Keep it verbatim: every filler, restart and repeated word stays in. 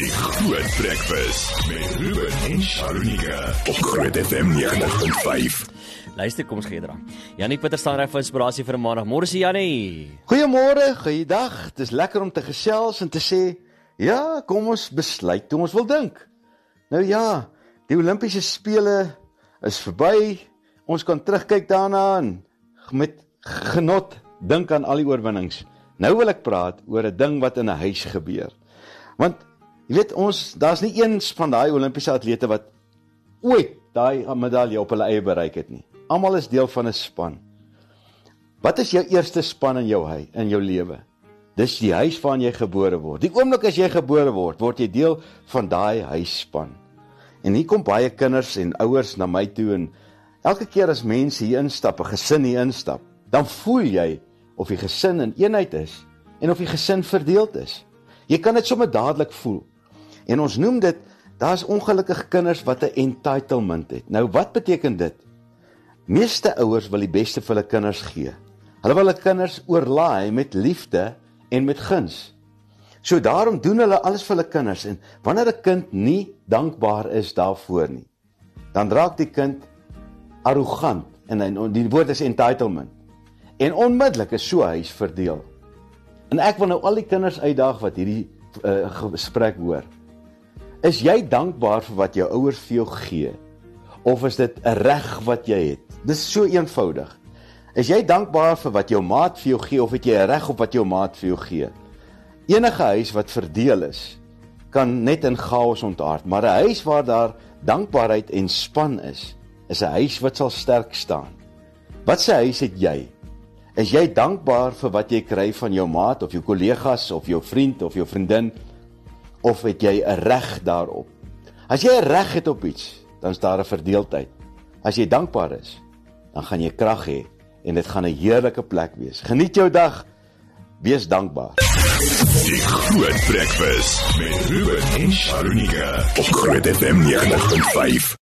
Die Groot Breakfast met Ruben en Sharonika op Groot F M negentig punt vyf. Luister, kom ons gee dra. Jannie Pieter staan reg vir inspirasie vir 'n maandag. Môre se Jannie. Goeiemôre, goeiedag. Dit is lekker om te gesels en te sê, ja, kom ons besluit hoe ons wil dink. Nou ja, die Olimpiese Spele is verby. Ons kan terugkyk daarna en met genot dink aan al die oorwinnings. Nou wil ek praat oor 'n ding wat in 'n huis gebeur. Want jy weet ons, daar's nie eens van daai Olimpiese atlete wat ooit daai medalje op hulle eie bereik het nie. Almal is deel van 'n span. Wat is jou eerste span in jou huis, in jou lewe? Dis die huis waarin jy gebore word. Die oomblik as jy gebore word, word jy deel van daai huisspan. En hier kom baie kinders en ouers na my toe en elke keer as mense hier instap, 'n gesin hier instap, dan voel jy of die gesin in eenheid is en of die gesin verdeeld is. Jy kan dit sommer dadelik voel. En ons noem dit, daar's ongelukkige kinders wat 'n entitlement het. Nou wat beteken dit? Meeste ouers wil die beste vir hulle kinders gee. Hulle wil hulle kinders oorlaai met liefde en met guns. So daarom doen hulle alles vir hulle kinders en wanneer 'n kind nie dankbaar is daarvoor nie, dan raak die kind arrogant en die woord is entitlement. En onmiddellik is so 'n huis verdeel. En ek wil nou al die kinders uitdaag wat hierdie uh, gesprek hoor. Is jy dankbaar vir wat jou ouers vir jou gee? Of is dit 'n reg wat jy het? Dis so eenvoudig. Is jy dankbaar vir wat jou maat vir jou gee of het jy 'n reg op wat jou maat vir jou gee? Enige huis wat verdeel is, kan net in chaos ontaard, maar 'n huis waar daar dankbaarheid en span is, is 'n huis wat sal sterk staan. Wat se huis het jy? Is jy dankbaar vir wat jy kry van jou maat of jou kollegas of jou vriend of jou vriendin? Of het jy 'n reg daarop? As jy 'n reg het op iets, dan is daar 'n verdeeldheid. As jy dankbaar is, dan gaan jy krag hê en dit gaan 'n heerlike plek wees. Geniet jou dag. Wees dankbaar. Die Groot Breakfast met Ruben en Sharonika op Groot F M negentig punt vyf.